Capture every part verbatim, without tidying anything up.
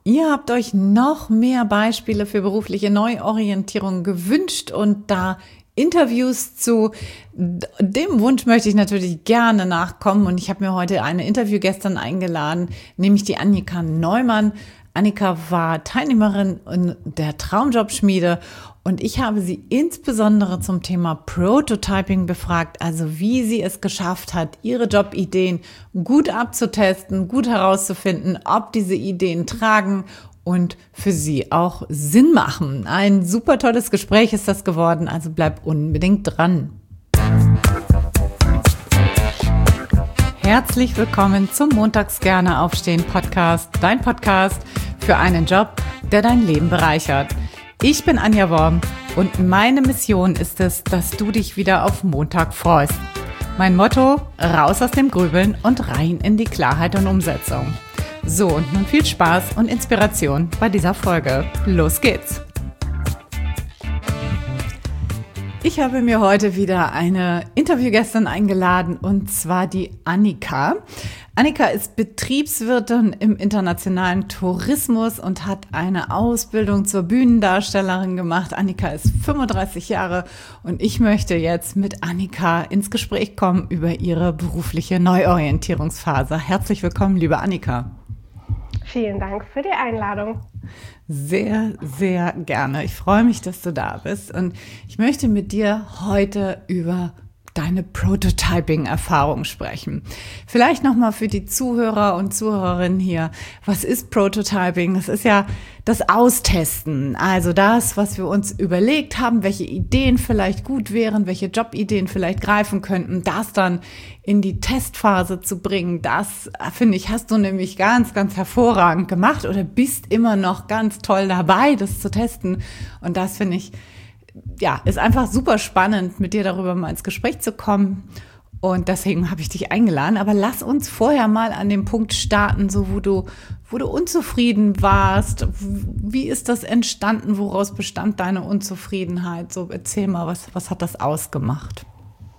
Ihr habt euch noch mehr Beispiele für berufliche Neuorientierung gewünscht und da Interviews zu dem Wunsch möchte ich natürlich gerne nachkommen. Und ich habe mir heute eine Interviewgästin eingeladen, nämlich die Annika Neumann. Annika war Teilnehmerin in der Traumjobschmiede und ich habe sie insbesondere zum Thema Prototyping befragt, also wie sie es geschafft hat, ihre Jobideen gut abzutesten, gut herauszufinden, ob diese Ideen tragen und für sie auch Sinn machen. Ein super tolles Gespräch ist das geworden, also bleib unbedingt dran. Herzlich willkommen zum Montags gerne aufstehen Podcast, dein Podcast für einen Job, der dein Leben bereichert. Ich bin Anja Worm und meine Mission ist es, dass du dich wieder auf Montag freust. Mein Motto: raus aus dem Grübeln und rein in die Klarheit und Umsetzung. So, und nun viel Spaß und Inspiration bei dieser Folge. Los geht's! Ich habe mir heute wieder eine Interviewgästin eingeladen und zwar die Annika. Annika ist Betriebswirtin im internationalen Tourismus und hat eine Ausbildung zur Bühnendarstellerin gemacht. Annika ist fünfunddreißig Jahre und ich möchte jetzt mit Annika ins Gespräch kommen über ihre berufliche Neuorientierungsphase. Herzlich willkommen, liebe Annika. Vielen Dank für die Einladung. Sehr, sehr gerne. Ich freue mich, dass du da bist und ich möchte mit dir heute über deine Prototyping-Erfahrung sprechen. Vielleicht nochmal für die Zuhörer und Zuhörerinnen hier. Was ist Prototyping? Das ist ja das Austesten. Also das, was wir uns überlegt haben, welche Ideen vielleicht gut wären, welche Jobideen vielleicht greifen könnten, das dann in die Testphase zu bringen. Das, finde ich, hast du nämlich ganz, ganz hervorragend gemacht oder bist immer noch ganz toll dabei, das zu testen. Und das finde ich, ja, ist einfach super spannend, mit dir darüber mal ins Gespräch zu kommen. Und deswegen habe ich dich eingeladen. Aber lass uns vorher mal an dem Punkt starten, so wo du, wo du unzufrieden warst. Wie ist das entstanden? Woraus bestand deine Unzufriedenheit? So, erzähl mal, was, was hat das ausgemacht?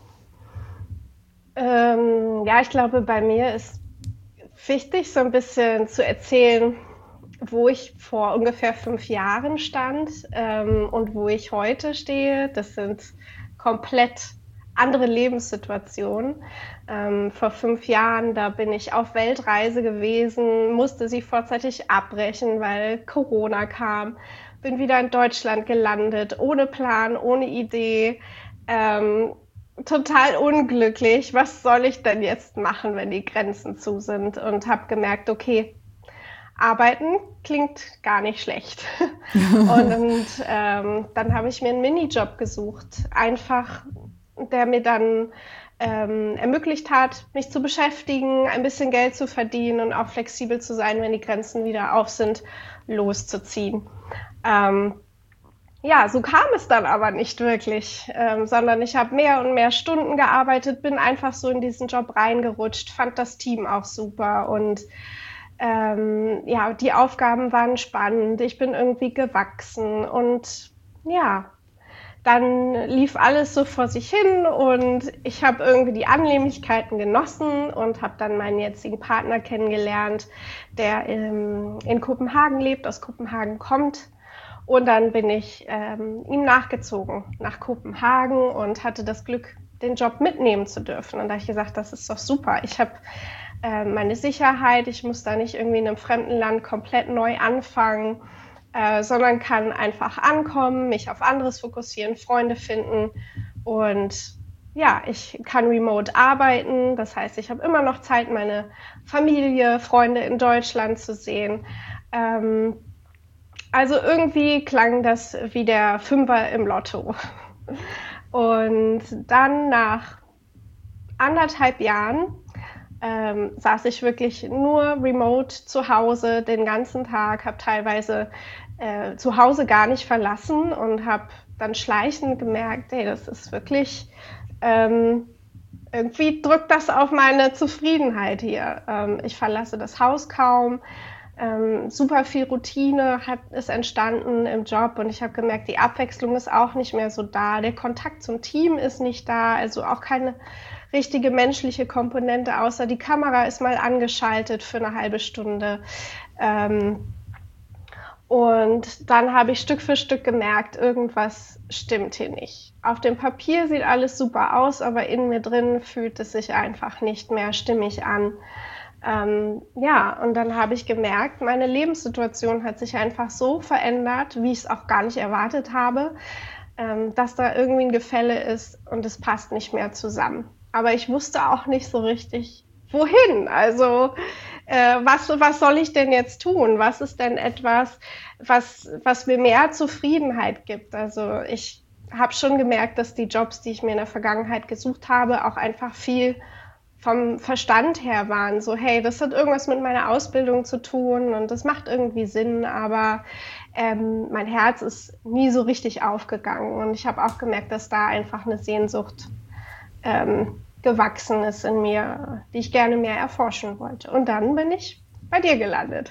Ähm, ja, ich glaube, bei mir ist wichtig, so ein bisschen zu erzählen, wo ich vor ungefähr fünf Jahren stand ähm, und wo ich heute stehe. Das sind komplett andere Lebenssituationen. Ähm, vor fünf Jahren, da bin ich auf Weltreise gewesen, musste sie vorzeitig abbrechen, weil Corona kam. Bin wieder in Deutschland gelandet, ohne Plan, ohne Idee. Ähm, total unglücklich. Was soll ich denn jetzt machen, wenn die Grenzen zu sind? Und habe gemerkt, okay, Arbeiten klingt gar nicht schlecht. und und ähm, dann habe ich mir einen Minijob gesucht, einfach, der mir dann ähm, ermöglicht hat, mich zu beschäftigen, ein bisschen Geld zu verdienen und auch flexibel zu sein, wenn die Grenzen wieder auf sind, loszuziehen. Ähm, ja, so kam es dann aber nicht wirklich, ähm, sondern ich habe mehr und mehr Stunden gearbeitet, bin einfach so in diesen Job reingerutscht, fand das Team auch super und Ähm, ja, die Aufgaben waren spannend, ich bin irgendwie gewachsen und ja, dann lief alles so vor sich hin und ich habe irgendwie die Annehmlichkeiten genossen und habe dann meinen jetzigen Partner kennengelernt, der ähm, in Kopenhagen lebt, aus Kopenhagen kommt. Und dann bin ich ähm, ihm nachgezogen nach Kopenhagen und hatte das Glück, den Job mitnehmen zu dürfen. Und da habe ich gesagt, das ist doch super. Ich habe äh, meine Sicherheit, ich muss da nicht irgendwie in einem fremden Land komplett neu anfangen, äh, sondern kann einfach ankommen, mich auf anderes fokussieren, Freunde finden und ja, ich kann remote arbeiten. Das heißt, ich habe immer noch Zeit, meine Familie, Freunde in Deutschland zu sehen. Ähm, also irgendwie klang das wie der Fünfer im Lotto. Und dann nach anderthalb Jahren ähm, saß ich wirklich nur remote zu Hause den ganzen Tag, habe teilweise äh, zu Hause gar nicht verlassen und habe dann schleichend gemerkt, hey, das ist wirklich, ähm, irgendwie drückt das auf meine Zufriedenheit hier. Ähm, ich verlasse das Haus kaum. Ähm, super viel Routine hat, ist entstanden im Job und ich habe gemerkt, die Abwechslung ist auch nicht mehr so da, der Kontakt zum Team ist nicht da, also auch keine richtige menschliche Komponente, außer die Kamera ist mal angeschaltet für eine halbe Stunde. Ähm, Und dann habe ich Stück für Stück gemerkt, irgendwas stimmt hier nicht. Auf dem Papier sieht alles super aus, aber in mir drin fühlt es sich einfach nicht mehr stimmig an. Ähm, ja, und dann habe ich gemerkt, meine Lebenssituation hat sich einfach so verändert, wie ich es auch gar nicht erwartet habe, ähm, dass da irgendwie ein Gefälle ist und es passt nicht mehr zusammen. Aber ich wusste auch nicht so richtig, wohin. Also äh, was, was soll ich denn jetzt tun? Was ist denn etwas, was, was mir mehr Zufriedenheit gibt? Also ich habe schon gemerkt, dass die Jobs, die ich mir in der Vergangenheit gesucht habe, auch einfach viel vom Verstand her waren. So, hey, das hat irgendwas mit meiner Ausbildung zu tun und das macht irgendwie Sinn, aber ähm, mein Herz ist nie so richtig aufgegangen. Und ich habe auch gemerkt, dass da einfach eine Sehnsucht ähm, gewachsen ist in mir, die ich gerne mehr erforschen wollte. Und dann bin ich bei dir gelandet.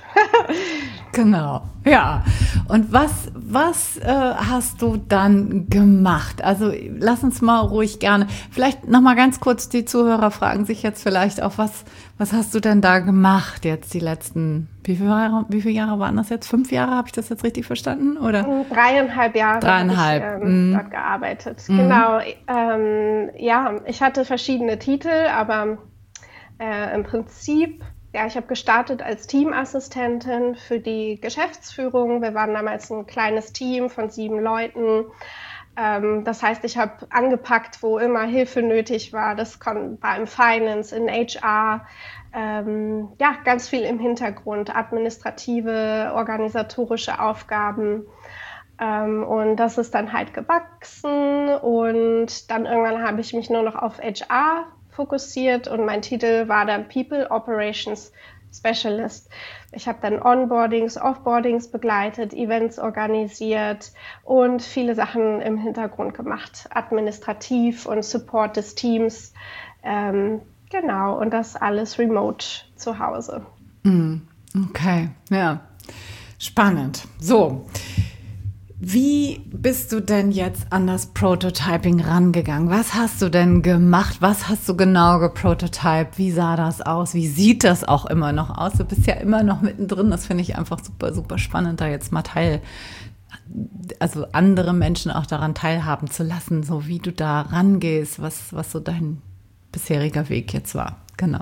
Genau, ja. Und was, was äh, hast du dann gemacht? Also lass uns mal ruhig gerne, vielleicht nochmal ganz kurz, die Zuhörer fragen sich jetzt vielleicht auch, was, was hast du denn da gemacht jetzt die letzten, wie viele Jahre, wie viele Jahre waren das jetzt? Fünf Jahre, habe ich das jetzt richtig verstanden? Oder? Dreieinhalb Jahre Dreieinhalb. habe ich ähm, Mm. dort gearbeitet. Mm. Genau, ähm, ja, ich hatte verschiedene Titel, aber äh, im Prinzip ja, ich habe gestartet als Teamassistentin für die Geschäftsführung. Wir waren damals ein kleines Team von sieben Leuten. Ähm, das heißt, ich habe angepackt, wo immer Hilfe nötig war. Das war im Finance, in H R, ähm, ja, ganz viel im Hintergrund, administrative, organisatorische Aufgaben. Ähm, und das ist dann halt gewachsen und dann irgendwann habe ich mich nur noch auf H R fokussiert und mein Titel war dann People Operations Specialist. Ich habe dann Onboardings, Offboardings begleitet, Events organisiert und viele Sachen im Hintergrund gemacht, administrativ und Support des Teams. Ähm, genau, und das alles remote zu Hause. Okay, ja, spannend. So. Wie bist du denn jetzt an das Prototyping rangegangen? Was hast du denn gemacht? Was hast du genau geprototyped? Wie sah das aus? Wie sieht das auch immer noch aus? Du bist ja immer noch mittendrin. Das finde ich einfach super, super spannend, da jetzt mal teil, also andere Menschen auch daran teilhaben zu lassen, so wie du da rangehst, was, was so dein bisheriger Weg jetzt war. Genau.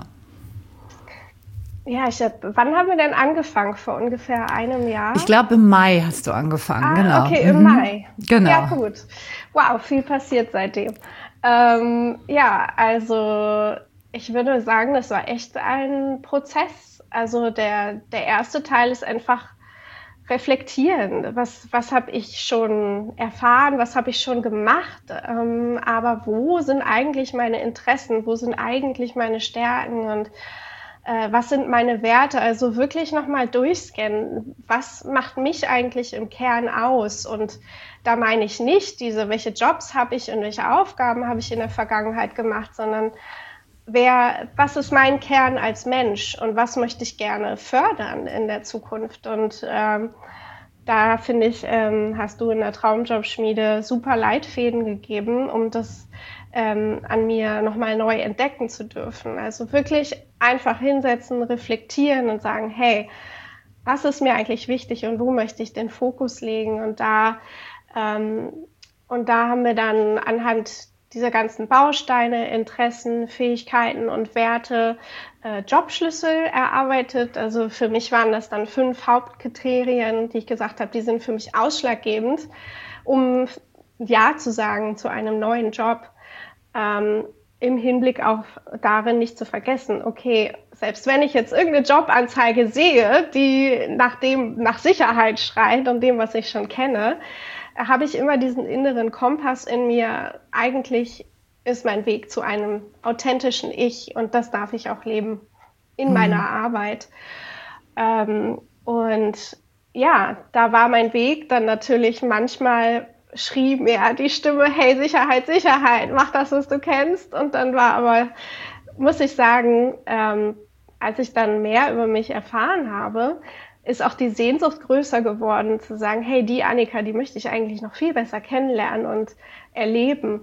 Ja, ich hab, wann haben wir denn angefangen? Vor ungefähr einem Jahr? Ich glaube, im Mai hast du angefangen, ah, genau. Okay, im mhm. Mai. Genau. Ja, gut. Wow, viel passiert seitdem. Ähm, ja, also ich würde sagen, das war echt ein Prozess. Also der, der erste Teil ist einfach reflektieren. Was, was habe ich schon erfahren? Was habe ich schon gemacht? Ähm, aber wo sind eigentlich meine Interessen? Wo sind eigentlich meine Stärken? Und was sind meine Werte? Also wirklich nochmal durchscannen. Was macht mich eigentlich im Kern aus? Und da meine ich nicht diese, welche Jobs habe ich und welche Aufgaben habe ich in der Vergangenheit gemacht, sondern wer, was ist mein Kern als Mensch und was möchte ich gerne fördern in der Zukunft? Und ähm, da finde ich, ähm, hast du in der Traumjobschmiede super Leitfäden gegeben, um das ähm, an mir nochmal neu entdecken zu dürfen. Also wirklich einfach hinsetzen, reflektieren und sagen, hey, was ist mir eigentlich wichtig und wo möchte ich den Fokus legen? Und da, ähm, und da haben wir dann anhand dieser ganzen Bausteine, Interessen, Fähigkeiten und Werte äh, Jobschlüssel erarbeitet. Also für mich waren das dann fünf Hauptkriterien, die ich gesagt habe, die sind für mich ausschlaggebend, um Ja zu sagen zu einem neuen Job. Ähm, im Hinblick auch darin nicht zu vergessen, okay, selbst wenn ich jetzt irgendeine Jobanzeige sehe, die nach dem, nach Sicherheit schreit und dem, was ich schon kenne, habe ich immer diesen inneren Kompass in mir. Eigentlich ist mein Weg zu einem authentischen Ich und das darf ich auch leben in mhm. meiner Arbeit. Ähm, und ja, da war mein Weg dann natürlich manchmal schrie mir die Stimme, hey, Sicherheit, Sicherheit, mach das, was du kennst. Und dann war aber, muss ich sagen, ähm, als ich dann mehr über mich erfahren habe, ist auch die Sehnsucht größer geworden, zu sagen, hey, die Annika, die möchte ich eigentlich noch viel besser kennenlernen und erleben.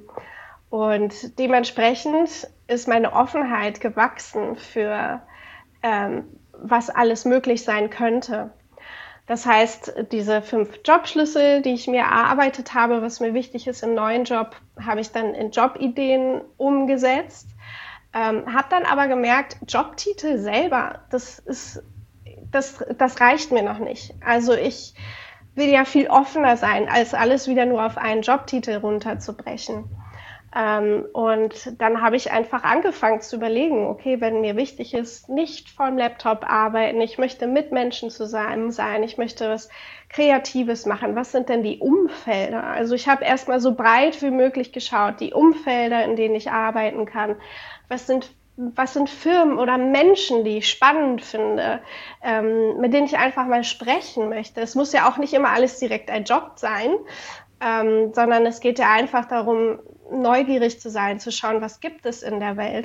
Und dementsprechend ist meine Offenheit gewachsen für, ähm, was alles möglich sein könnte. Das heißt, diese fünf Jobschlüssel, die ich mir erarbeitet habe, was mir wichtig ist im neuen Job, habe ich dann in Jobideen umgesetzt. Ähm, habe dann aber gemerkt, Jobtitel selber, das ist, das, das reicht mir noch nicht. Also ich will ja viel offener sein, als alles wieder nur auf einen Jobtitel runterzubrechen. Ähm, und dann habe ich einfach angefangen zu überlegen, okay, wenn mir wichtig ist, nicht vorm Laptop arbeiten, ich möchte mit Menschen zusammen sein, ich möchte was Kreatives machen, was sind denn die Umfelder? Also ich habe erstmal so breit wie möglich geschaut, die Umfelder, in denen ich arbeiten kann, was sind was sind Firmen oder Menschen, die ich spannend finde, ähm, mit denen ich einfach mal sprechen möchte. Es muss ja auch nicht immer alles direkt ein Job sein, ähm, sondern es geht ja einfach darum, neugierig zu sein, zu schauen, was gibt es in der Welt.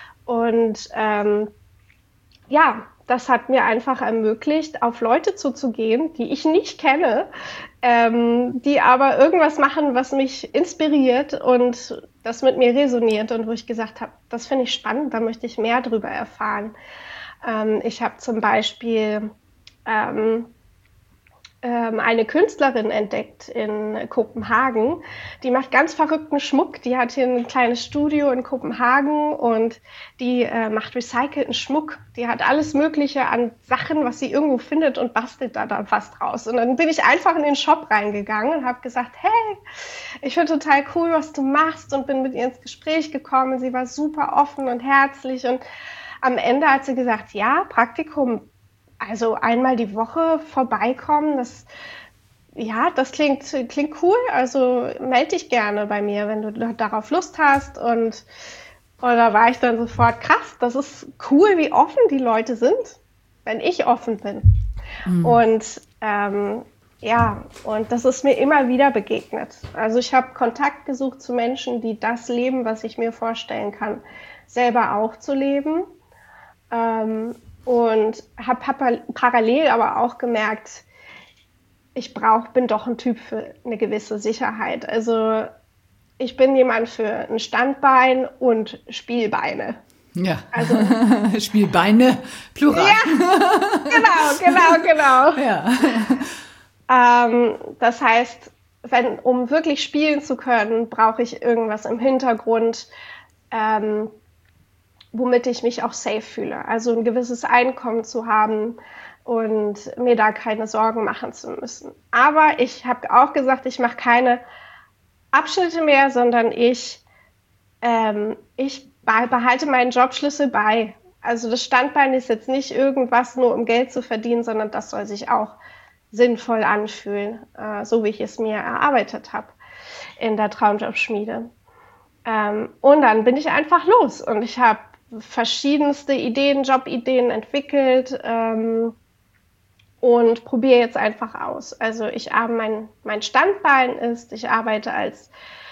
Und ähm, ja, das hat mir einfach ermöglicht, auf Leute zuzugehen, die ich nicht kenne, ähm, die aber irgendwas machen, was mich inspiriert und das mit mir resoniert und wo ich gesagt habe, das finde ich spannend, da möchte ich mehr drüber erfahren. Ähm, ich habe zum Beispiel ähm, ähm, eine Künstlerin entdeckt in Kopenhagen, die macht ganz verrückten Schmuck. Die hat hier ein kleines Studio in Kopenhagen und die äh, macht recycelten Schmuck. Die hat alles Mögliche an Sachen, was sie irgendwo findet und bastelt da dann was draus. Und dann bin ich einfach in den Shop reingegangen und habe gesagt, hey, ich finde total cool, was du machst und bin mit ihr ins Gespräch gekommen. Sie war super offen und herzlich und am Ende hat sie gesagt, ja, Praktikum, also einmal die Woche vorbeikommen, das, ja, das klingt, klingt cool. Also melde dich gerne bei mir, wenn du darauf Lust hast. Und, und da war ich dann sofort, krass, das ist cool, wie offen die Leute sind, wenn ich offen bin. Mhm. Und ähm, ja, und das ist mir immer wieder begegnet. Also ich habe Kontakt gesucht zu Menschen, die das leben, was ich mir vorstellen kann, selber auch zu leben. Ähm, Und habe hab parallel aber auch gemerkt, ich brauch, bin doch ein Typ für eine gewisse Sicherheit. Also ich bin jemand für ein Standbein und Spielbeine. Ja, also Spielbeine, plural. Ja, genau, genau, genau. Ja. Ähm, das heißt, wenn, um wirklich spielen zu können, brauche ich irgendwas im Hintergrund, ähm, womit ich mich auch safe fühle. Also ein gewisses Einkommen zu haben und mir da keine Sorgen machen zu müssen. Aber ich habe auch gesagt, ich mache keine Abschnitte mehr, sondern ich, ähm, ich behalte meinen Jobschlüssel bei. Also das Standbein ist jetzt nicht irgendwas nur um Geld zu verdienen, sondern das soll sich auch sinnvoll anfühlen, äh, so wie ich es mir erarbeitet habe in der Traumjobschmiede. Ähm, und dann bin ich einfach los und ich habe verschiedenste Ideen, Jobideen entwickelt ähm, und probiere jetzt einfach aus. Also ich arbeite, mein, mein Standbein ist, ich arbeite als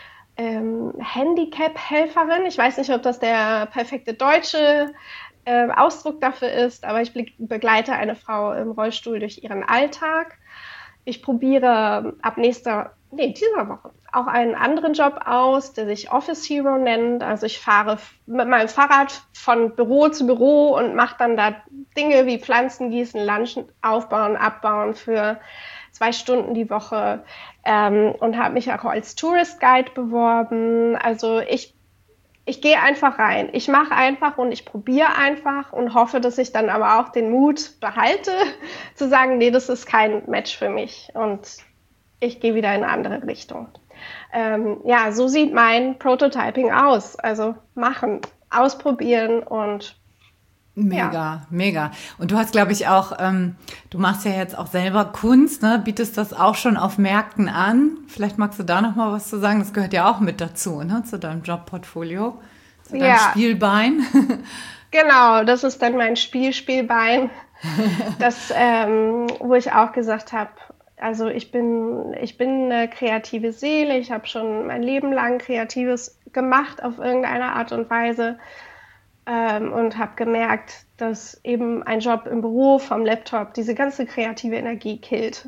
ähm, Handicap-Helferin. Ich weiß nicht, ob das der perfekte deutsche äh, Ausdruck dafür ist, aber ich begleite eine Frau im Rollstuhl durch ihren Alltag. Ich probiere ab nächster, nee, dieser Woche auch einen anderen Job aus, der sich Office Hero nennt. Also ich fahre mit meinem Fahrrad von Büro zu Büro und mache dann da Dinge wie Pflanzen gießen, Lunchen aufbauen, abbauen für zwei Stunden die Woche ähm, und habe mich auch als Tourist Guide beworben. Also ich Ich gehe einfach rein. Ich mache einfach und ich probiere einfach und hoffe, dass ich dann aber auch den Mut behalte, zu sagen, nee, das ist kein Match für mich und ich gehe wieder in eine andere Richtung. Ähm, ja, so sieht mein Prototyping aus. Also machen, ausprobieren und Mega, ja. Mega. Und du hast, glaube ich, auch, ähm, du machst ja jetzt auch selber Kunst, ne? Bietest das auch schon auf Märkten an. Vielleicht magst du da noch mal was zu sagen. Das gehört ja auch mit dazu, ne? Zu deinem Jobportfolio, zu deinem ja. Spielbein. Genau, das ist dann mein Spielspielbein, das, ähm, wo ich auch gesagt habe, also ich bin, ich bin eine kreative Seele. Ich habe schon mein Leben lang Kreatives gemacht auf irgendeine Art und Weise. Ähm, und habe gemerkt, dass eben ein Job im Büro vom Laptop diese ganze kreative Energie killt.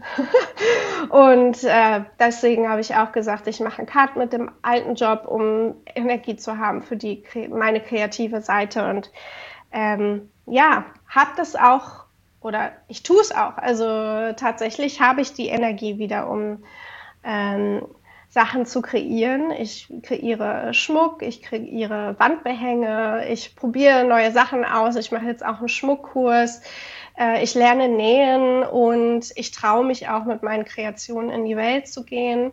und äh, deswegen habe ich auch gesagt, ich mache einen Cut mit dem alten Job, um Energie zu haben für die meine kreative Seite. Und ähm, ja, habe das auch oder ich tue es auch. Also tatsächlich habe ich die Energie wieder, um ähm, Sachen zu kreieren. Ich kreiere Schmuck, ich kreiere Wandbehänge, ich probiere neue Sachen aus. Ich mache jetzt auch einen Schmuckkurs. Äh, ich lerne nähen und ich traue mich auch mit meinen Kreationen in die Welt zu gehen.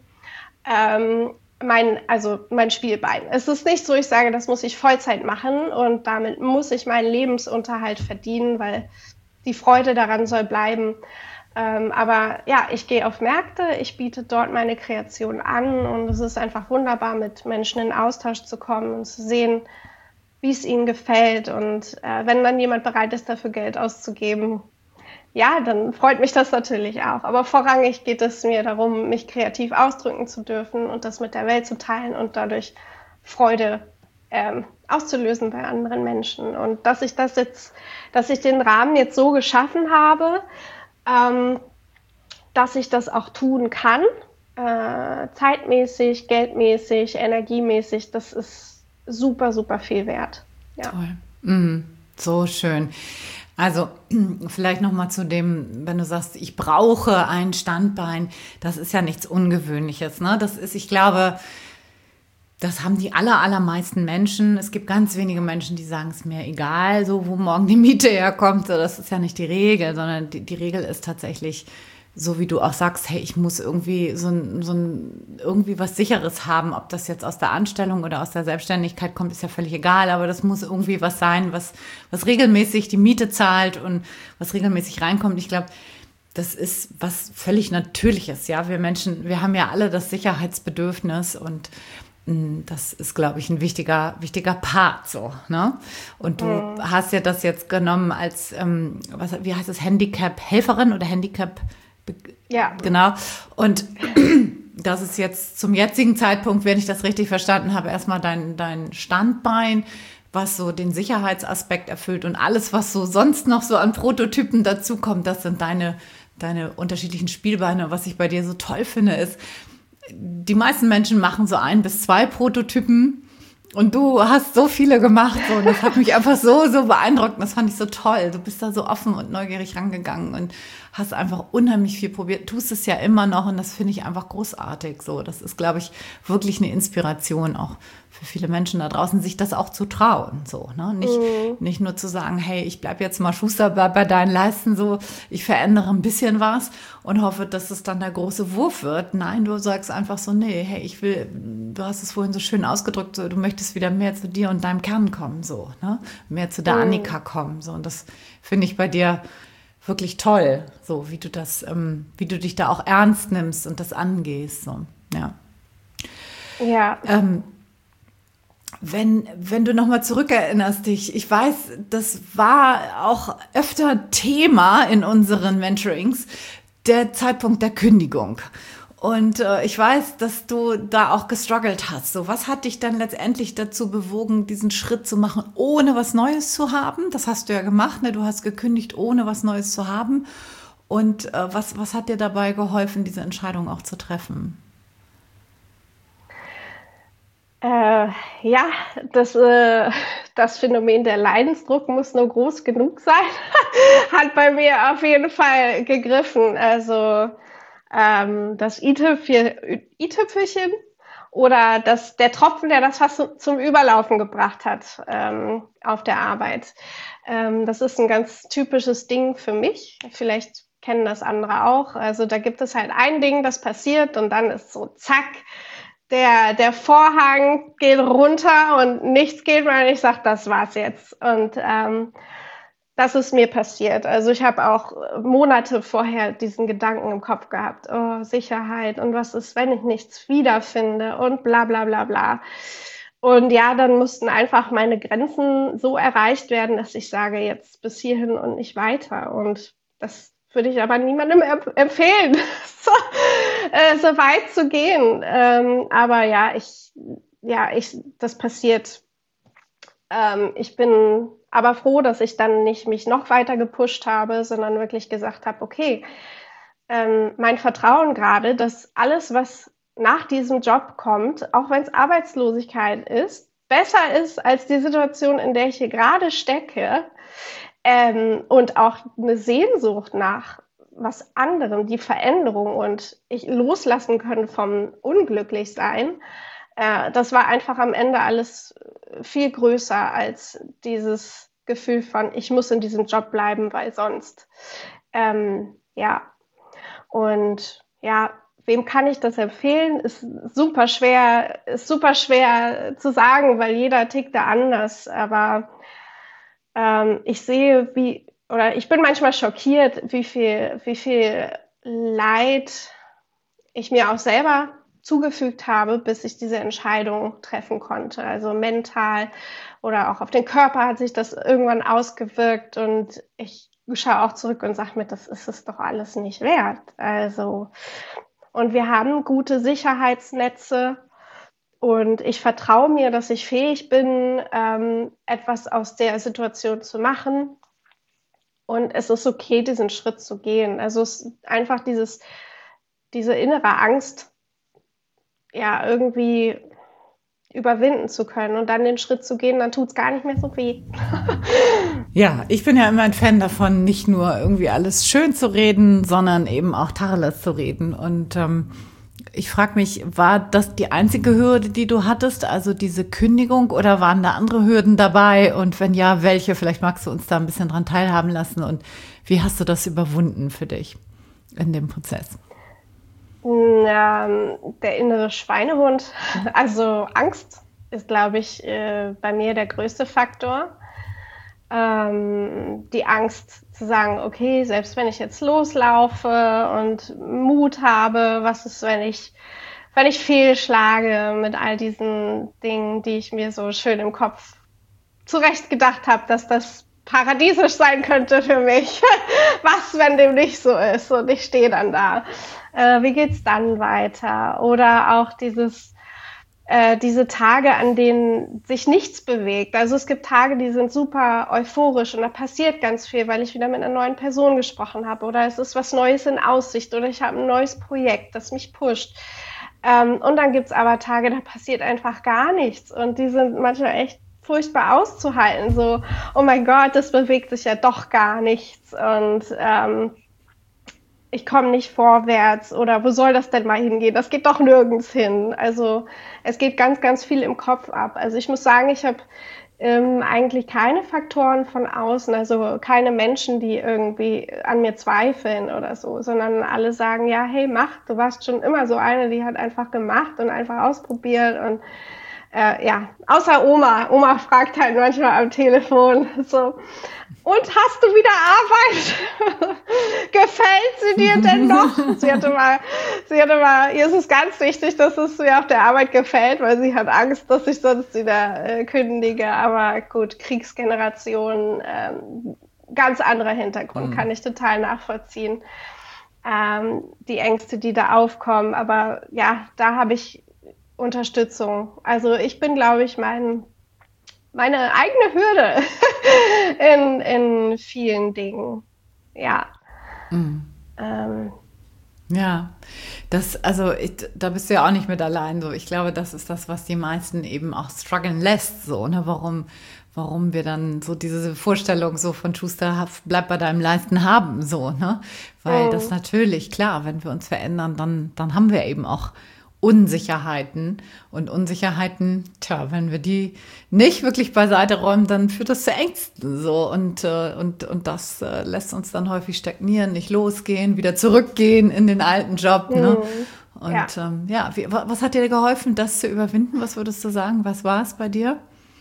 Ähm, mein, also mein Spielbein. Es ist nicht so, ich sage, das muss ich Vollzeit machen und damit muss ich meinen Lebensunterhalt verdienen, weil die Freude daran soll bleiben. Ähm, aber ja, ich gehe auf Märkte, ich biete dort meine Kreation an und es ist einfach wunderbar, mit Menschen in Austausch zu kommen und zu sehen, wie es ihnen gefällt. Und äh, wenn dann jemand bereit ist, dafür Geld auszugeben, ja, dann freut mich das natürlich auch. Aber vorrangig geht es mir darum, mich kreativ ausdrücken zu dürfen und das mit der Welt zu teilen und dadurch Freude ähm, auszulösen bei anderen Menschen. Und dass ich das jetzt, dass ich den Rahmen jetzt so geschaffen habe, ähm, dass ich das auch tun kann, äh, zeitmäßig, geldmäßig, energiemäßig, das ist super, super viel wert. Ja. Toll. Mm, so schön. Also vielleicht nochmal zu dem, wenn du sagst, ich brauche ein Standbein, das ist ja nichts Ungewöhnliches, ne? Das ist, ich glaube, das haben die aller, allermeisten Menschen. Es gibt ganz wenige Menschen, die sagen, es ist mir egal, so wo morgen die Miete herkommt. So, das ist ja nicht die Regel, sondern die, die Regel ist tatsächlich, so wie du auch sagst, hey, ich muss irgendwie so ein, so ein, irgendwie was Sicheres haben. Ob das jetzt aus der Anstellung oder aus der Selbstständigkeit kommt, ist ja völlig egal. Aber das muss irgendwie was sein, was, was regelmäßig die Miete zahlt und was regelmäßig reinkommt. Ich glaube, das ist was völlig Natürliches. Ja, wir Menschen, wir haben ja alle das Sicherheitsbedürfnis und das ist, glaube ich, ein wichtiger, wichtiger Part so, ne? Und du mhm. hast ja das jetzt genommen als, ähm, was, wie heißt es, Handicap-Helferin oder Handicap? Ja. Genau. Und das ist jetzt zum jetzigen Zeitpunkt, wenn ich das richtig verstanden habe, erstmal dein, dein Standbein, was so den Sicherheitsaspekt erfüllt und alles, was so sonst noch so an Prototypen dazukommt, das sind deine, deine unterschiedlichen Spielbeine. Was ich bei dir so toll finde, ist, die meisten Menschen machen so ein bis zwei Prototypen und du hast so viele gemacht so, und das hat mich einfach so, so beeindruckt und das fand ich so toll. Du bist da so offen und neugierig rangegangen und hast einfach unheimlich viel probiert, tust es ja immer noch und das finde ich einfach großartig. So, das ist, glaube ich, wirklich eine Inspiration auch für viele Menschen da draußen, sich das auch zu trauen. So, ne? Nicht, mhm. nicht nur zu sagen, hey, ich bleib jetzt mal Schuster bei, bei deinen Leisten, so, ich verändere ein bisschen was und hoffe, dass es dann der große Wurf wird. Nein, du sagst einfach so, nee, hey, ich will, du hast es vorhin so schön ausgedrückt, so, du möchtest wieder mehr zu dir und deinem Kern kommen, so, ne? Mehr zu der mhm. Annika kommen, so, und das finde ich bei dir wirklich toll, so wie du das, ähm, wie du dich da auch ernst nimmst und das angehst, so, ja. Ja. Ähm, wenn, wenn du nochmal zurückerinnerst dich, ich weiß, das war auch öfter Thema in unseren Mentorings, der Zeitpunkt der Kündigung. Und äh, ich weiß, dass du da auch gestruggelt hast. So, was hat dich dann letztendlich dazu bewogen, diesen Schritt zu machen, ohne was Neues zu haben? Das hast du ja gemacht, ne? Du hast gekündigt, ohne was Neues zu haben. Und äh, was, was hat dir dabei geholfen, diese Entscheidung auch zu treffen? Äh, ja, das, äh, das Phänomen der Leidensdruck muss nur groß genug sein, hat bei mir auf jeden Fall gegriffen. Also ähm, das i-Tüpfelchen oder das, der Tropfen, der das fast zum Überlaufen gebracht hat ähm, auf der Arbeit. Ähm, das ist ein ganz typisches Ding für mich. Vielleicht kennen das andere auch. Also da gibt es halt ein Ding, das passiert und dann ist so zack, Der, der Vorhang geht runter und nichts geht mehr und ich sage, das war's jetzt. Und ähm, das ist mir passiert. Also ich habe auch Monate vorher diesen Gedanken im Kopf gehabt, oh, Sicherheit und was ist, wenn ich nichts wiederfinde und bla bla bla bla. Und ja, dann mussten einfach meine Grenzen so erreicht werden, dass ich sage, jetzt bis hierhin und nicht weiter. Und das würde ich aber niemandem empfehlen, so, äh, so weit zu gehen. Ähm, aber ja, ich, ja, ich, das passiert. Ähm, ich bin aber froh, dass ich dann nicht mich noch weiter gepusht habe, sondern wirklich gesagt habe, okay, ähm, mein Vertrauen gerade, dass alles, was nach diesem Job kommt, auch wenn es Arbeitslosigkeit ist, besser ist als die Situation, in der ich hier gerade stecke, ähm, und auch eine Sehnsucht nach was anderem, die Veränderung und ich loslassen können vom Unglücklichsein. Äh, das war einfach am Ende alles viel größer als dieses Gefühl von, ich muss in diesem Job bleiben, weil sonst, ähm, ja. Und ja, wem kann ich das empfehlen? Ist super schwer, ist super schwer zu sagen, weil jeder tickt da anders. Aber ähm, ich sehe, wie, oder ich bin manchmal schockiert, wie viel, wie viel Leid ich mir auch selber zugefügt habe, bis ich diese Entscheidung treffen konnte. Also mental oder auch auf den Körper hat sich das irgendwann ausgewirkt und ich schaue auch zurück und sage mir, das ist es doch alles nicht wert. Also, und wir haben gute Sicherheitsnetze und ich vertraue mir, dass ich fähig bin, ähm, etwas aus der Situation zu machen. Und es ist okay, diesen Schritt zu gehen. Also es ist einfach dieses, diese innere Angst, ja, irgendwie überwinden zu können und dann den Schritt zu gehen, dann tut es gar nicht mehr so weh. Ja, ich bin ja immer ein Fan davon, nicht nur irgendwie alles schön zu reden, sondern eben auch Tacheles zu reden. Und ähm, ich frage mich, war das die einzige Hürde, die du hattest, also diese Kündigung, oder waren da andere Hürden dabei? Und wenn ja, welche? Vielleicht magst du uns da ein bisschen dran teilhaben lassen. Und wie hast du das überwunden für dich in dem Prozess? Ähm, der innere Schweinehund, also Angst ist, glaube ich, äh, bei mir der größte Faktor. Ähm, die Angst zu sagen, okay, selbst wenn ich jetzt loslaufe und Mut habe, was ist, wenn ich, wenn ich fehlschlage mit all diesen Dingen, die ich mir so schön im Kopf zurecht gedacht habe, dass das paradiesisch sein könnte für mich. Was, wenn dem nicht so ist und ich stehe dann da? Äh, wie geht's dann weiter? Oder auch dieses, äh, diese Tage, an denen sich nichts bewegt. Also es gibt Tage, die sind super euphorisch und da passiert ganz viel, weil ich wieder mit einer neuen Person gesprochen habe oder es ist was Neues in Aussicht oder ich habe ein neues Projekt, das mich pusht. Ähm, und dann gibt's aber Tage, da passiert einfach gar nichts und die sind manchmal echt furchtbar auszuhalten, so, oh mein Gott, das bewegt sich ja doch gar nichts und ähm, ich komme nicht vorwärts oder wo soll das denn mal hingehen? Das geht doch nirgends hin. Also es geht ganz, ganz viel im Kopf ab. Also ich muss sagen, ich habe ähm, eigentlich keine Faktoren von außen, also keine Menschen, die irgendwie an mir zweifeln oder so, sondern alle sagen, ja, hey, mach, du warst schon immer so eine, die hat einfach gemacht und einfach ausprobiert und Äh, ja, außer Oma. Oma fragt halt manchmal am Telefon so, und hast du wieder Arbeit? Gefällt sie dir denn noch? Sie hatte mal, sie hatte mal, ihr ist es ganz wichtig, dass es mir auf der Arbeit gefällt, weil sie hat Angst, dass ich sonst wieder äh, kündige. Aber gut, Kriegsgeneration, ähm, ganz anderer Hintergrund, mhm. kann ich total nachvollziehen. Ähm, die Ängste, die da aufkommen. Aber ja, da habe ich Unterstützung. Also ich bin, glaube ich, mein, meine eigene Hürde in, in vielen Dingen. Ja. Mhm. Ähm. Ja, das, also ich, da bist du ja auch nicht mit allein so. Ich glaube, das ist das, was die meisten eben auch strugglen lässt, so, ne? Warum, warum wir dann so diese Vorstellung so von Schuster, bleib bei deinem Leisten haben, so, ne? Weil mhm. das natürlich, klar, wenn wir uns verändern, dann, dann haben wir eben auch Unsicherheiten und Unsicherheiten, tja, wenn wir die nicht wirklich beiseite räumen, dann führt das zu Ängsten so und äh, und und das äh, lässt uns dann häufig stagnieren, nicht losgehen, wieder zurückgehen in den alten Job, ne? Mhm. Und ja, ähm, ja wie, was hat dir geholfen, das zu überwinden? Was würdest du sagen? Was war es bei dir?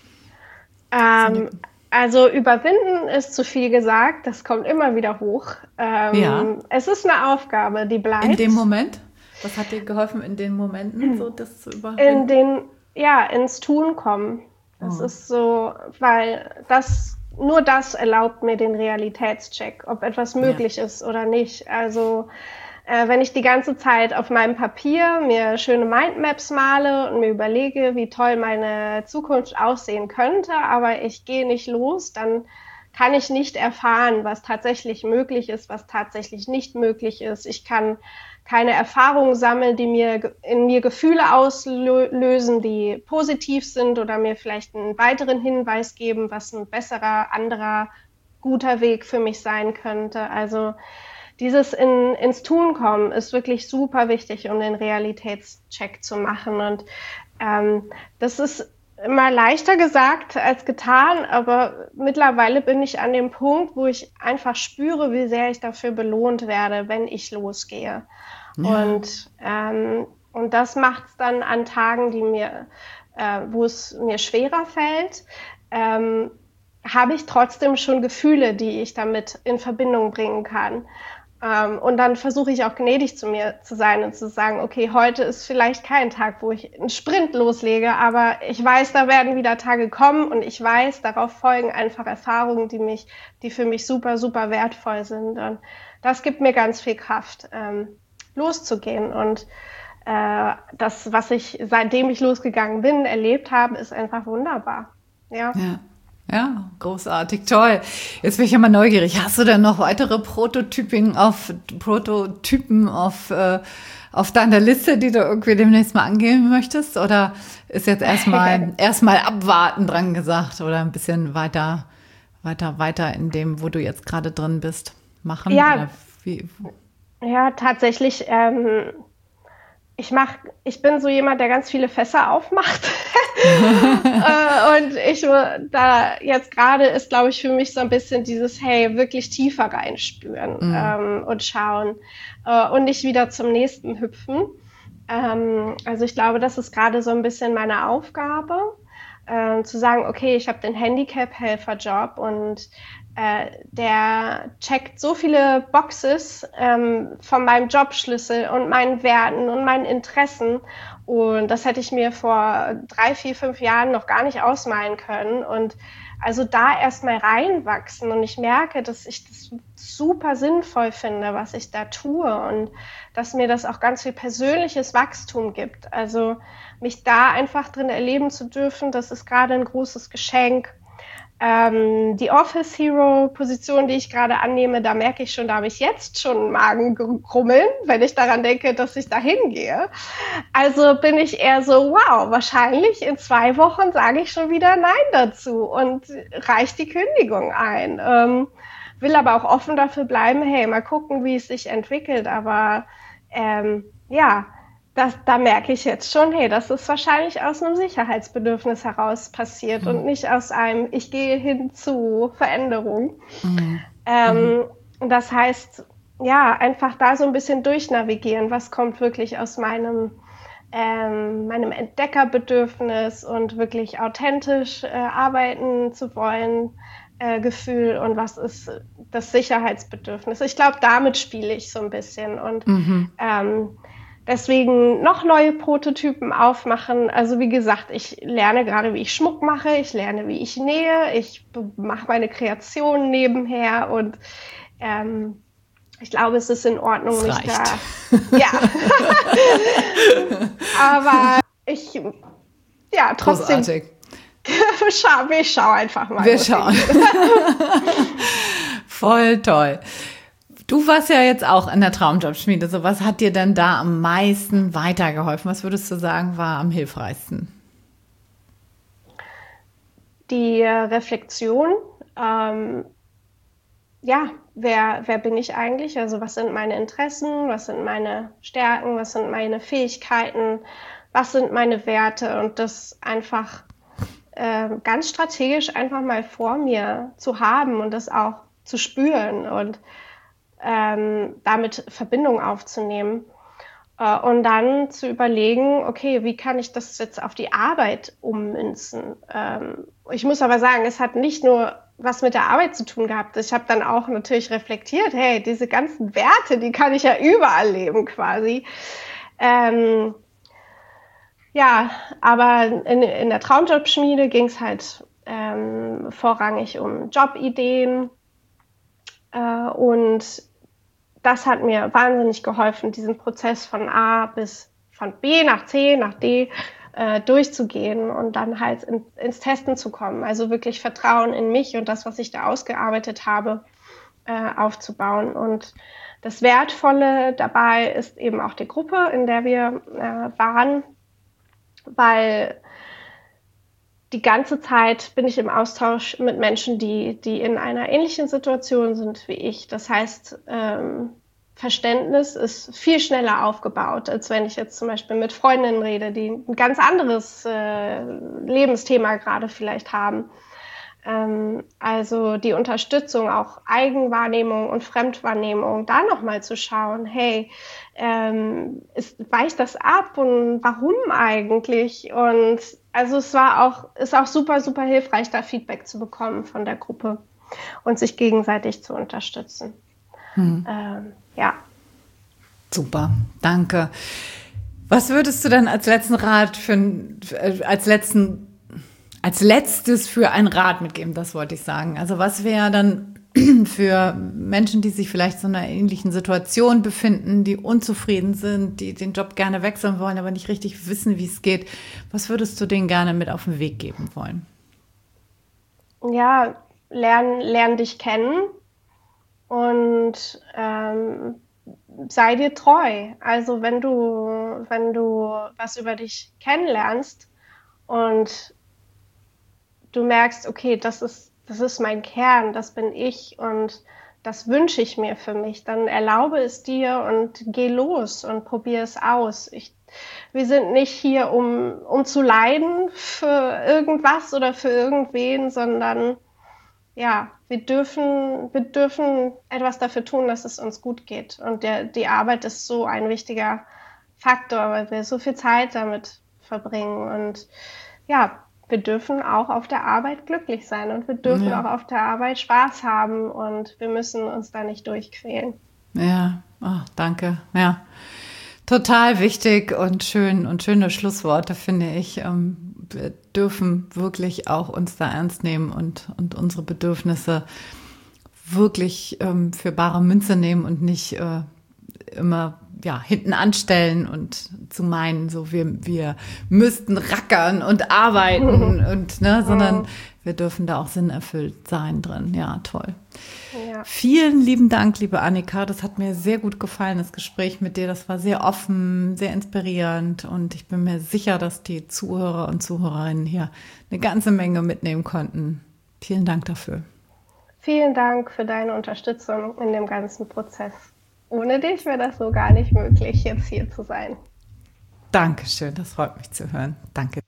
Ähm, also überwinden ist zu viel gesagt, das kommt immer wieder hoch. Ähm, ja. Es ist eine Aufgabe, die bleibt. In dem Moment? Was hat dir geholfen in den Momenten, so das zu überwinden? In den, ja, ins Tun kommen. Das oh. ist so, weil das, nur das erlaubt mir den Realitätscheck, ob etwas möglich ja. ist oder nicht. Also, äh, wenn ich die ganze Zeit auf meinem Papier mir schöne Mindmaps male und mir überlege, wie toll meine Zukunft aussehen könnte, aber ich gehe nicht los, dann kann ich nicht erfahren, was tatsächlich möglich ist, was tatsächlich nicht möglich ist. Ich kann keine Erfahrungen sammeln, die mir in mir Gefühle auslösen, die positiv sind oder mir vielleicht einen weiteren Hinweis geben, was ein besserer, anderer guter Weg für mich sein könnte. Also dieses in, ins Tun kommen ist wirklich super wichtig, um den Realitätscheck zu machen. Und ähm, das ist immer leichter gesagt als getan, aber mittlerweile bin ich an dem Punkt, wo ich einfach spüre, wie sehr ich dafür belohnt werde, wenn ich losgehe. Ja. Und, ähm, und das macht es dann an Tagen, die mir, äh, wo es mir schwerer fällt, ähm, habe ich trotzdem schon Gefühle, die ich damit in Verbindung bringen kann. Um, und dann versuche ich auch gnädig zu mir zu sein und zu sagen, okay, heute ist vielleicht kein Tag, wo ich einen Sprint loslege, aber ich weiß, da werden wieder Tage kommen und ich weiß, darauf folgen einfach Erfahrungen, die mich, die für mich super, super wertvoll sind. Und das gibt mir ganz viel Kraft, ähm, loszugehen. Und äh, das, was ich, seitdem ich losgegangen bin, erlebt habe, ist einfach wunderbar. Ja. Ja. Ja, großartig, toll. Jetzt bin ich ja mal neugierig. Hast du denn noch weitere Prototypen auf Prototypen auf äh, auf deiner Liste, die du irgendwie demnächst mal angehen möchtest? Oder ist jetzt erstmal erstmal abwarten dran gesagt oder ein bisschen weiter weiter weiter in dem, wo du jetzt gerade drin bist, machen? Ja, oder wie? Ja, tatsächlich. Ähm, ich mach, ich bin so jemand, der ganz viele Fässer aufmacht. äh, und ich da jetzt gerade ist, glaube ich, für mich so ein bisschen dieses, hey, wirklich tiefer reinspüren mm. ähm, und schauen äh, und nicht wieder zum nächsten hüpfen. Ähm, also ich glaube, das ist gerade so ein bisschen meine Aufgabe, äh, zu sagen, okay, ich habe den Handicap-Helfer-Job und äh, der checkt so viele Boxes ähm, von meinem Jobschlüssel und meinen Werten und meinen Interessen. Und das hätte ich mir vor drei, vier, fünf Jahren noch gar nicht ausmalen können. Und also da erstmal reinwachsen. Und ich merke, dass ich das super sinnvoll finde, was ich da tue. Und dass mir das auch ganz viel persönliches Wachstum gibt. Also mich da einfach drin erleben zu dürfen, das ist gerade ein großes Geschenk. Ähm, die Office Hero Position, die ich gerade annehme, da merke ich schon, da habe ich jetzt schon Magenkrummeln, wenn ich daran denke, dass ich da hingehe. Also bin ich eher so, wow, wahrscheinlich in zwei Wochen sage ich schon wieder Nein dazu und reiche die Kündigung ein. Ähm, will aber auch offen dafür bleiben, hey, mal gucken, wie es sich entwickelt. Aber ähm, ja, Das, da merke ich jetzt schon, hey, das ist wahrscheinlich aus einem Sicherheitsbedürfnis heraus passiert mhm. und nicht aus einem, ich gehe hin zu Veränderung. Mhm. Ähm, mhm. Das heißt, ja, einfach da so ein bisschen durchnavigieren, was kommt wirklich aus meinem, ähm, meinem Entdeckerbedürfnis und wirklich authentisch äh, arbeiten zu wollen, äh, Gefühl und was ist das Sicherheitsbedürfnis. Ich glaube, damit spiele ich so ein bisschen und mhm. ähm, Deswegen noch neue Prototypen aufmachen. Also wie gesagt, ich lerne gerade, wie ich Schmuck mache, ich lerne, wie ich nähe, ich mache meine Kreationen nebenher und ähm, ich glaube, es ist in Ordnung, mich da. Ja. Aber ich, ja, trotzdem. Großartig. Schau, wir schauen einfach mal. Wir schauen. Voll toll. Du warst ja jetzt auch in der Traumjobschmiede. So, was hat dir denn da am meisten weitergeholfen? Was würdest du sagen, war am hilfreichsten? Die Reflexion. Ähm, ja, wer, wer bin ich eigentlich? Also was sind meine Interessen? Was sind meine Stärken? Was sind meine Fähigkeiten? Was sind meine Werte? Und das einfach äh, ganz strategisch einfach mal vor mir zu haben und das auch zu spüren und Ähm, damit Verbindung aufzunehmen äh, und dann zu überlegen, okay, wie kann ich das jetzt auf die Arbeit ummünzen? Ähm, ich muss aber sagen, es hat nicht nur was mit der Arbeit zu tun gehabt. Ich habe dann auch natürlich reflektiert, hey, diese ganzen Werte, die kann ich ja überall leben quasi. Ähm, ja, aber in, in der Traumjobschmiede ging es halt ähm, vorrangig um Jobideen äh, und das hat mir wahnsinnig geholfen, diesen Prozess von A bis von B nach C nach D äh, durchzugehen und dann halt in, ins Testen zu kommen. Also wirklich Vertrauen in mich und das, was ich da ausgearbeitet habe, äh, aufzubauen. Und das Wertvolle dabei ist eben auch die Gruppe, in der wir äh, waren, weil die ganze Zeit bin ich im Austausch mit Menschen, die, die in einer ähnlichen Situation sind wie ich. Das heißt, ähm, Verständnis ist viel schneller aufgebaut, als wenn ich jetzt zum Beispiel mit Freundinnen rede, die ein ganz anderes äh, Lebensthema gerade vielleicht haben. Ähm, also die Unterstützung, auch Eigenwahrnehmung und Fremdwahrnehmung, da nochmal zu schauen, hey, ähm, ist, weicht das ab und warum eigentlich? Und also es war auch, ist auch super, super hilfreich, da Feedback zu bekommen von der Gruppe und sich gegenseitig zu unterstützen. Hm. Ähm, ja. Super, danke. Was würdest du denn als letzten Rat für, als letzten, als letztes für einen Rat mitgeben? Das wollte ich sagen. Also was wäre dann für Menschen, die sich vielleicht in einer ähnlichen Situation befinden, die unzufrieden sind, die den Job gerne wechseln wollen, aber nicht richtig wissen, wie es geht? Was würdest du denen gerne mit auf den Weg geben wollen? Ja, lern, lern dich kennen und ähm, sei dir treu. Also wenn du, wenn du was über dich kennenlernst und du merkst, okay, das ist, das ist mein Kern, das bin ich und das wünsche ich mir für mich, dann erlaube es dir und geh los und probier es aus. Ich, wir sind nicht hier, um, um zu leiden für irgendwas oder für irgendwen, sondern ja, wir dürfen, wir dürfen etwas dafür tun, dass es uns gut geht. Und der, die Arbeit ist so ein wichtiger Faktor, weil wir so viel Zeit damit verbringen. Und ja, wir dürfen auch auf der Arbeit glücklich sein und wir dürfen ja. auch auf der Arbeit Spaß haben und wir müssen uns da nicht durchquälen. Ja, oh, danke. Ja, total wichtig und schön und schöne Schlussworte, finde ich. Wir dürfen wirklich auch uns da ernst nehmen und, und unsere Bedürfnisse wirklich ähm, für bare Münze nehmen und nicht äh, immer ja, hinten anstellen und zu meinen, so wir, wir müssten rackern und arbeiten und ne, sondern wir dürfen da auch sinnerfüllt sein drin. Ja, toll. Ja. Vielen lieben Dank, liebe Annika. Das hat mir sehr gut gefallen, das Gespräch mit dir. Das war sehr offen, sehr inspirierend und ich bin mir sicher, dass die Zuhörer und Zuhörerinnen hier eine ganze Menge mitnehmen konnten. Vielen Dank dafür. Vielen Dank für deine Unterstützung in dem ganzen Prozess. Ohne dich wäre das so gar nicht möglich, jetzt hier zu sein. Dankeschön, das freut mich zu hören. Danke.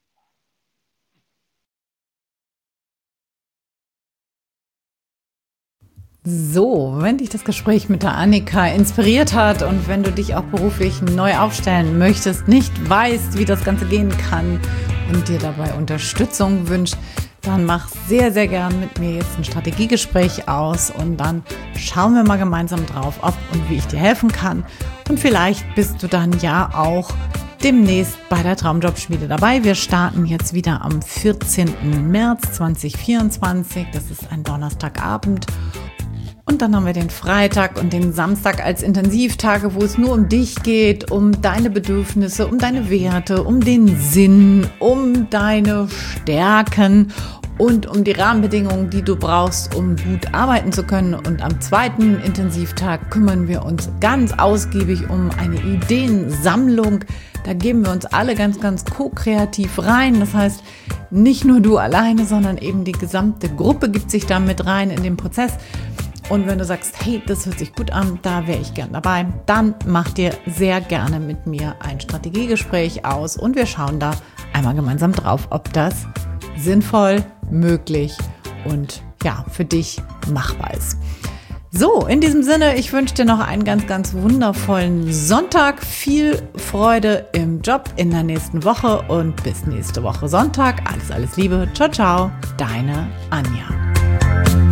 So, wenn dich das Gespräch mit der Annika inspiriert hat und wenn du dich auch beruflich neu aufstellen möchtest, nicht weißt, wie das Ganze gehen kann und dir dabei Unterstützung wünscht, dann mach sehr, sehr gern mit mir jetzt ein Strategiegespräch aus und dann schauen wir mal gemeinsam drauf, ob und wie ich dir helfen kann. Und vielleicht bist du dann ja auch demnächst bei der Traumjobschmiede dabei. Wir starten jetzt wieder am vierzehnten März zweitausendvierundzwanzig. Das ist ein Donnerstagabend. Und dann haben wir den Freitag und den Samstag als Intensivtage, wo es nur um dich geht, um deine Bedürfnisse, um deine Werte, um den Sinn, um deine Stärken und um die Rahmenbedingungen, die du brauchst, um gut arbeiten zu können. Und am zweiten Intensivtag kümmern wir uns ganz ausgiebig um eine Ideensammlung. Da geben wir uns alle ganz, ganz ko-kreativ rein. Das heißt, nicht nur du alleine, sondern eben die gesamte Gruppe gibt sich da mit rein in den Prozess. Und wenn du sagst, hey, das hört sich gut an, da wäre ich gern dabei, dann mach dir sehr gerne mit mir ein Strategiegespräch aus und wir schauen da einmal gemeinsam drauf, ob das sinnvoll, möglich und ja, für dich machbar ist. So, in diesem Sinne, ich wünsche dir noch einen ganz, ganz wundervollen Sonntag. Viel Freude im Job in der nächsten Woche und bis nächste Woche Sonntag. Alles, alles Liebe. Ciao, ciao. Deine Anja.